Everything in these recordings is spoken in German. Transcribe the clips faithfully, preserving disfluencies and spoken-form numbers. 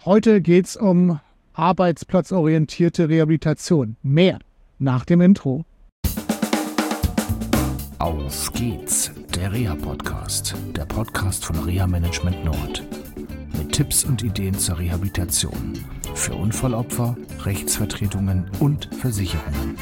Heute geht es um arbeitsplatzorientierte Rehabilitation. Mehr nach dem Intro. Auf geht's, der Reha-Podcast, der Podcast von Reha Management Nord. Mit Tipps und Ideen zur Rehabilitation für Unfallopfer, Rechtsvertretungen und Versicherungen.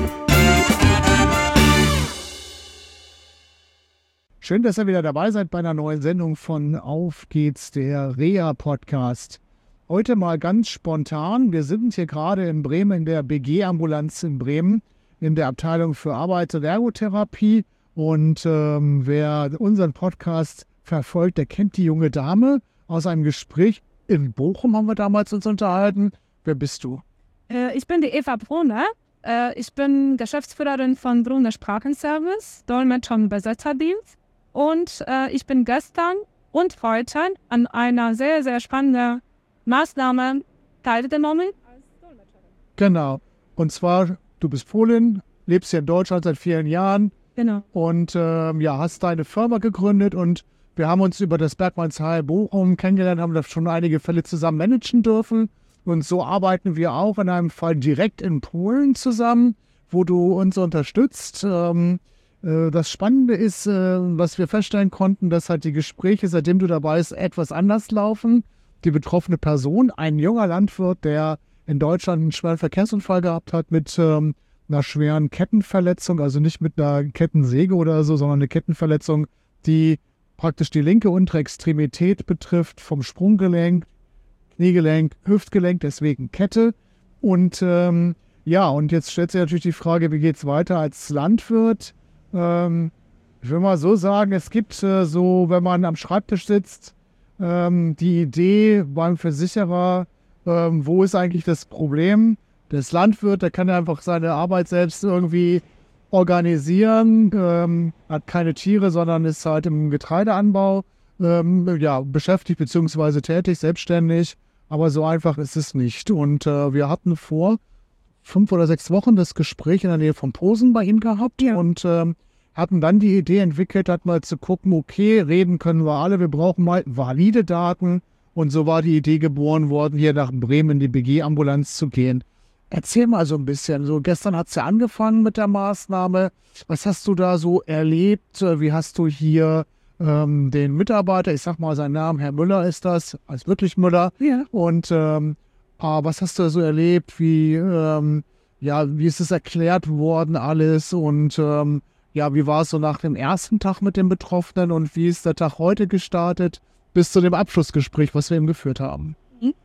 Schön, dass ihr wieder dabei seid bei einer neuen Sendung von Auf geht's, der Reha-Podcast. Heute mal ganz spontan. Wir sind hier gerade in Bremen in der B G-Ambulanz in Bremen in der Abteilung für Arbeits- und Ergotherapie. Und ähm, wer unseren Podcast verfolgt, der kennt die junge Dame aus einem Gespräch in Bochum, haben wir damals uns unterhalten. Wer bist du? Äh, ich bin die Eva Brunner. Äh, ich bin Geschäftsführerin von Brunner Sprachenservice, Dolmetscher und Übersetzerdienst. Und äh, ich bin gestern und heute an einer sehr, sehr spannenden Maßnahme teilgenommen als Dolmetscherin. Genau. Und zwar, du bist Polin, lebst hier in Deutschland seit vielen Jahren. Genau. Und ähm, ja, hast deine Firma gegründet und wir haben uns über das Bergmannsheil Bochum kennengelernt, haben da schon einige Fälle zusammen managen dürfen. Und so arbeiten wir auch in einem Fall direkt in Polen zusammen, wo du uns unterstützt. Ähm, äh, das Spannende ist, äh, was wir feststellen konnten, dass halt die Gespräche, seitdem du dabei bist, etwas anders laufen. Die betroffene Person, ein junger Landwirt, der in Deutschland einen schweren Verkehrsunfall gehabt hat mit ähm, einer schweren Kettenverletzung, also nicht mit einer Kettensäge oder so, sondern eine Kettenverletzung, die praktisch die linke untere Extremität betrifft, vom Sprunggelenk, Kniegelenk, Hüftgelenk, deswegen Kette. Und ähm, ja, und jetzt stellt sich natürlich die Frage, wie geht es weiter als Landwirt? Ähm, ich will mal so sagen, es gibt äh, so, wenn man am Schreibtisch sitzt, ähm, die Idee beim Versicherer, ähm, wo ist eigentlich das Problem? Das Landwirt, der kann einfach seine Arbeit selbst irgendwie organisieren, ähm, hat keine Tiere, sondern ist halt im Getreideanbau ähm, ja, beschäftigt bzw. tätig, selbstständig. Aber so einfach ist es nicht. Und äh, wir hatten vor fünf oder sechs Wochen das Gespräch in der Nähe von Posen bei ihm gehabt ja. und ähm, hatten dann die Idee entwickelt, hat mal zu gucken, okay, reden können wir alle, wir brauchen mal valide Daten. Und so war die Idee geboren worden, hier nach Bremen in die B G-Ambulanz zu gehen. Erzähl mal so ein bisschen. So, gestern hat es ja angefangen mit der Maßnahme. Was hast du da so erlebt? Wie hast du hier ähm, den Mitarbeiter, ich sag mal seinen Namen, Herr Müller ist das, als wirklich Müller. Ja. Und ähm, ah, was hast du so erlebt? Wie, ähm, ja, wie ist es erklärt worden alles? Und ähm, ja, wie war es so nach dem ersten Tag mit dem Betroffenen? Und wie ist der Tag heute gestartet? Bis zu dem Abschlussgespräch, was wir eben geführt haben.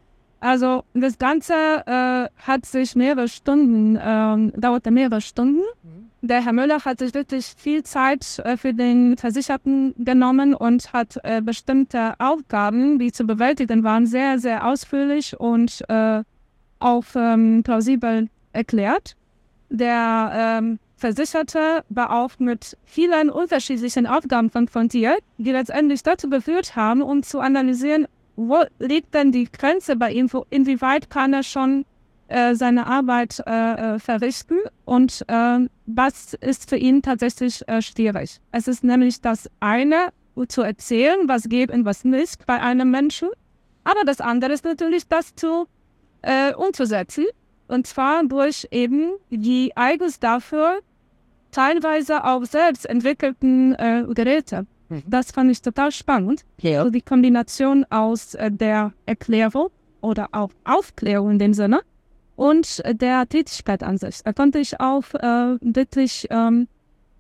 Also das Ganze äh, hat sich mehrere Stunden, ähm, dauerte mehrere Stunden. Mhm. Der Herr Müller hat sich wirklich viel Zeit äh, für den Versicherten genommen und hat äh, bestimmte Aufgaben, die zu bewältigen waren, sehr, sehr ausführlich und äh, auch ähm, plausibel erklärt. Der ähm, Versicherte war auch mit vielen unterschiedlichen Aufgaben konfrontiert, die letztendlich dazu geführt haben, um zu analysieren, wo liegt denn die Grenze bei ihm, inwieweit kann er schon äh, seine Arbeit äh, verrichten und äh, was ist für ihn tatsächlich äh, schwierig. Es ist nämlich das eine, zu erzählen, was geht und was nicht bei einem Menschen, aber das andere ist natürlich, das zu äh, umzusetzen und zwar durch eben die eigens dafür teilweise auch selbst entwickelten äh, Geräte. Das fand ich total spannend. Ja. Also die Kombination aus äh, der Erklärung oder auch Aufklärung in dem Sinne und äh, der Tätigkeit an sich. Da konnte ich auch äh, wirklich ähm,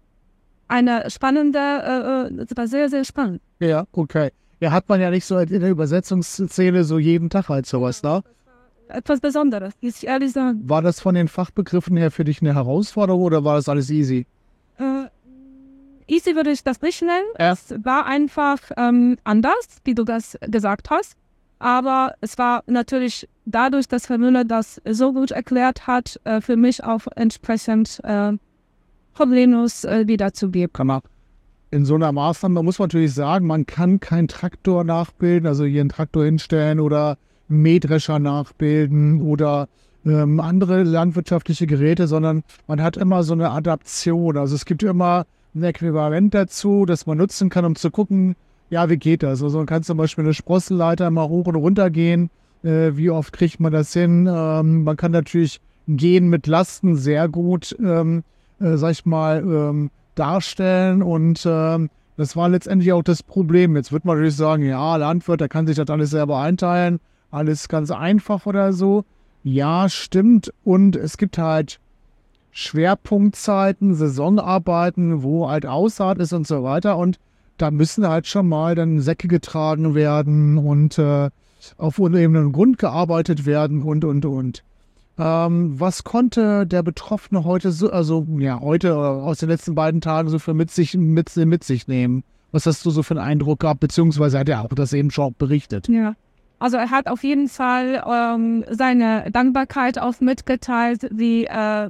eine spannende, äh, das war sehr, sehr spannend. Ja, okay. Ja, hat man ja nicht so in der Übersetzungsszene so jeden Tag halt sowas, ne? Etwas Besonderes, muss ich ehrlich sagen. War das von den Fachbegriffen her für dich eine Herausforderung oder war das alles easy? Äh, Easy würde ich das nicht nennen. Ja. Es war einfach ähm, anders, wie du das gesagt hast. Aber es war natürlich dadurch, dass Herr Müller das so gut erklärt hat, äh, für mich auch entsprechend äh, problemlos äh, wiederzugeben. Kann man. In so einer Maßnahme muss man natürlich sagen, man kann keinen Traktor nachbilden, also hier einen Traktor hinstellen oder einen Mähdrescher nachbilden oder ähm, andere landwirtschaftliche Geräte, sondern man hat immer so eine Adaption. Also es gibt immer ein Äquivalent dazu, das man nutzen kann, um zu gucken, ja, wie geht das? Also man kann zum Beispiel eine Sprossenleiter mal hoch und runter gehen Äh, wie oft kriegt man das hin? Ähm, man kann natürlich Gehen mit Lasten sehr gut, ähm, äh, sag ich mal, ähm, darstellen und ähm, das war letztendlich auch das Problem. Jetzt wird man natürlich sagen, ja, Landwirt, der kann sich das alles selber einteilen, alles ganz einfach oder so. Ja, stimmt. Und es gibt halt Schwerpunktzeiten, Saisonarbeiten, wo halt Aussaat ist und so weiter. Und da müssen halt schon mal dann Säcke getragen werden und äh, auf unebenem Grund gearbeitet werden und, und, und. Ähm, was konnte der Betroffene heute so, also ja, heute oder aus den letzten beiden Tagen so für mit sich, mit, mit sich nehmen? Was hast du so für einen Eindruck gehabt, beziehungsweise hat er auch das eben schon berichtet? Ja, also er hat auf jeden Fall ähm, seine Dankbarkeit auch mitgeteilt, wie, äh,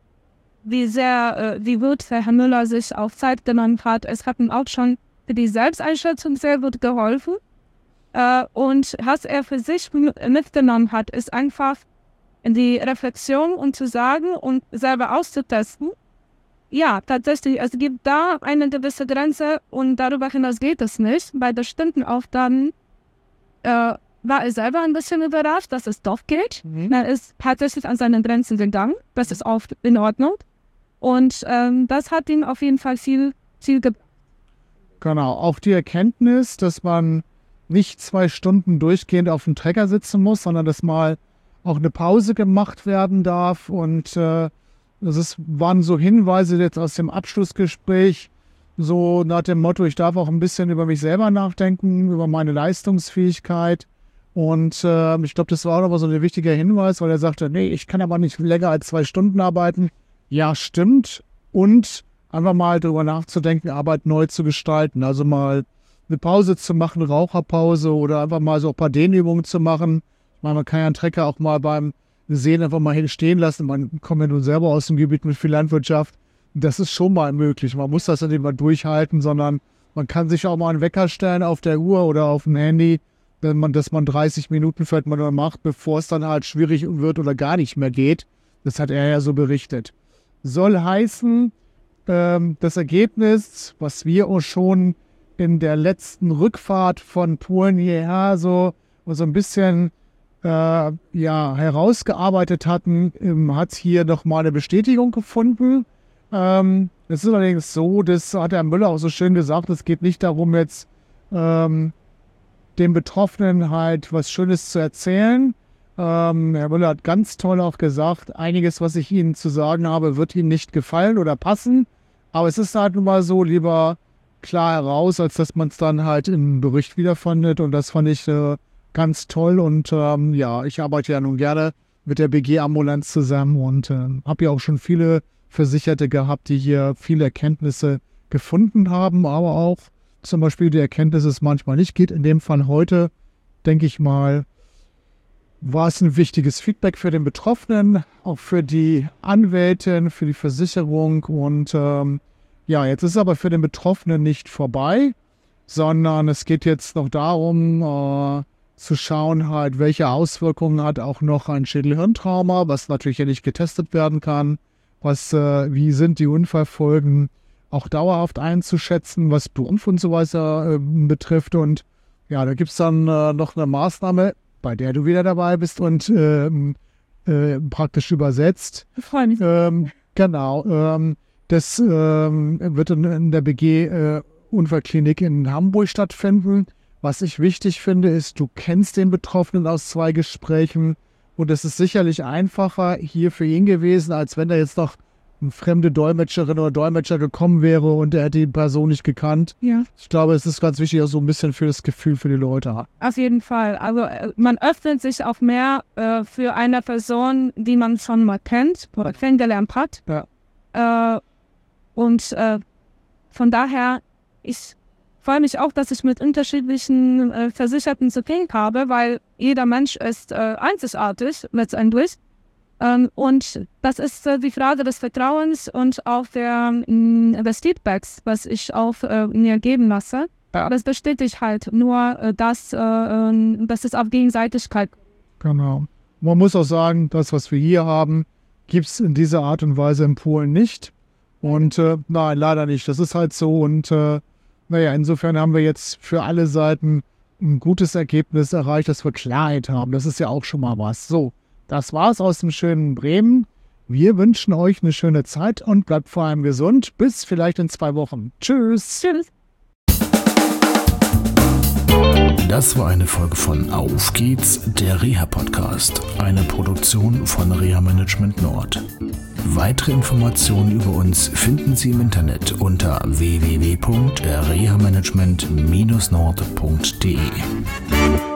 wie sehr, äh, wie gut Herr Müller sich auf Zeit genommen hat. Es hat ihm auch schon für die Selbsteinschätzung sehr gut geholfen. Äh, und was er für sich mitgenommen hat, ist einfach in die Reflexion und zu sagen und selber auszutesten, ja, tatsächlich, es gibt da eine gewisse Grenze und darüber hinaus geht es nicht. Bei bestimmten Aufgaben äh, war er selber ein bisschen überrascht, dass es doch geht. Mhm. Er ist tatsächlich an seine Grenzen gegangen. Das ist auch in Ordnung. Und ähm, das hat ihm auf jeden Fall viel, viel gebracht. Genau, auch die Erkenntnis, dass man nicht zwei Stunden durchgehend auf dem Trecker sitzen muss, sondern dass mal auch eine Pause gemacht werden darf. Und äh, das ist, waren so Hinweise jetzt aus dem Abschlussgespräch, so nach dem Motto, ich darf auch ein bisschen über mich selber nachdenken, über meine Leistungsfähigkeit. Und äh, ich glaube, das war auch nochmal so ein wichtiger Hinweis, weil er sagte, nee, ich kann aber nicht länger als zwei Stunden arbeiten. Ja, stimmt. Und einfach mal darüber nachzudenken, Arbeit neu zu gestalten. Also mal eine Pause zu machen, Raucherpause oder einfach mal so ein paar Dehnübungen zu machen. Ich meine, man kann ja einen Trecker auch mal beim Sehen einfach mal hinstehen lassen. Man kommt ja nun selber aus dem Gebiet mit viel Landwirtschaft. Das ist schon mal möglich. Man muss das ja nicht mal durchhalten, sondern man kann sich auch mal einen Wecker stellen auf der Uhr oder auf dem Handy, wenn man, dass man dreißig Minuten vielleicht mal macht, bevor es dann halt schwierig wird oder gar nicht mehr geht. Das hat er ja so berichtet. Soll heißen, ähm, das Ergebnis, was wir auch schon in der letzten Rückfahrt von Polen hierher so, so ein bisschen äh, ja, herausgearbeitet hatten, ähm, hat hier nochmal eine Bestätigung gefunden. Ähm, es ist allerdings so, das hat Herr Müller auch so schön gesagt, es geht nicht darum, jetzt ähm, den Betroffenen halt was Schönes zu erzählen. Ähm, Herr Müller hat ganz toll auch gesagt, einiges, was ich Ihnen zu sagen habe, wird Ihnen nicht gefallen oder passen. Aber es ist halt nun mal so, lieber klar heraus, als dass man es dann halt im Bericht wiederfindet. Und das fand ich äh, ganz toll. Und ähm, ja, ich arbeite ja nun gerne mit der B G-Ambulanz zusammen und äh, habe ja auch schon viele Versicherte gehabt, die hier viele Erkenntnisse gefunden haben, aber auch zum Beispiel die Erkenntnis, dass es manchmal nicht geht. In dem Fall heute, denke ich mal, war es ein wichtiges Feedback für den Betroffenen, auch für die Anwältin, für die Versicherung. Und ähm, ja, jetzt ist es aber für den Betroffenen nicht vorbei, sondern es geht jetzt noch darum, äh, zu schauen, halt, welche Auswirkungen hat auch noch ein Schädelhirntrauma, was natürlich ja nicht getestet werden kann. Was, äh, wie sind die Unfallfolgen auch dauerhaft einzuschätzen, was Beruf und so weiter äh, betrifft. Und ja, da gibt es dann äh, noch eine Maßnahme, bei der du wieder dabei bist und äh, äh, praktisch übersetzt. Ich freue mich. Ähm, genau. Ähm, das ähm, wird in, in der B G-Unfallklinik äh, in Hamburg stattfinden. Was ich wichtig finde, ist, du kennst den Betroffenen aus zwei Gesprächen. Und es ist sicherlich einfacher hier für ihn gewesen, als wenn da jetzt noch eine fremde Dolmetscherin oder Dolmetscher gekommen wäre und er hätte die Person nicht gekannt. Ja. Ich glaube, es ist ganz wichtig, auch so ein bisschen für das Gefühl für die Leute. Auf jeden Fall. Also man öffnet sich auch mehr äh, für eine Person, die man schon mal kennt oder kennengelernt hat. Ja. Äh, und äh, von daher, ich freue mich auch, dass ich mit unterschiedlichen äh, Versicherten zu tun habe, weil jeder Mensch ist äh, einzigartig letztendlich. Ähm, und das ist äh, die Frage des Vertrauens und auch der, mh, des Feedbacks, was ich auch äh, mir geben lasse. Ja. Das bestätigt halt nur, äh, dass, äh, äh, dass es auf Gegenseitigkeit. Genau. Man muss auch sagen, das, was wir hier haben, gibt es in dieser Art und Weise in Polen nicht. Und äh, nein, leider nicht. Das ist halt so. Und äh, naja, insofern haben wir jetzt für alle Seiten ein gutes Ergebnis erreicht, dass wir Klarheit haben. Das ist ja auch schon mal was. So, das war's aus dem schönen Bremen. Wir wünschen euch eine schöne Zeit und bleibt vor allem gesund. Bis vielleicht in zwei Wochen. Tschüss. Tschüss. Das war eine Folge von Auf geht's, der Reha-Podcast, eine Produktion von Reha Management Nord. Weitere Informationen über uns finden Sie im Internet unter w w w punkt reha management Bindestrich nord punkt d e.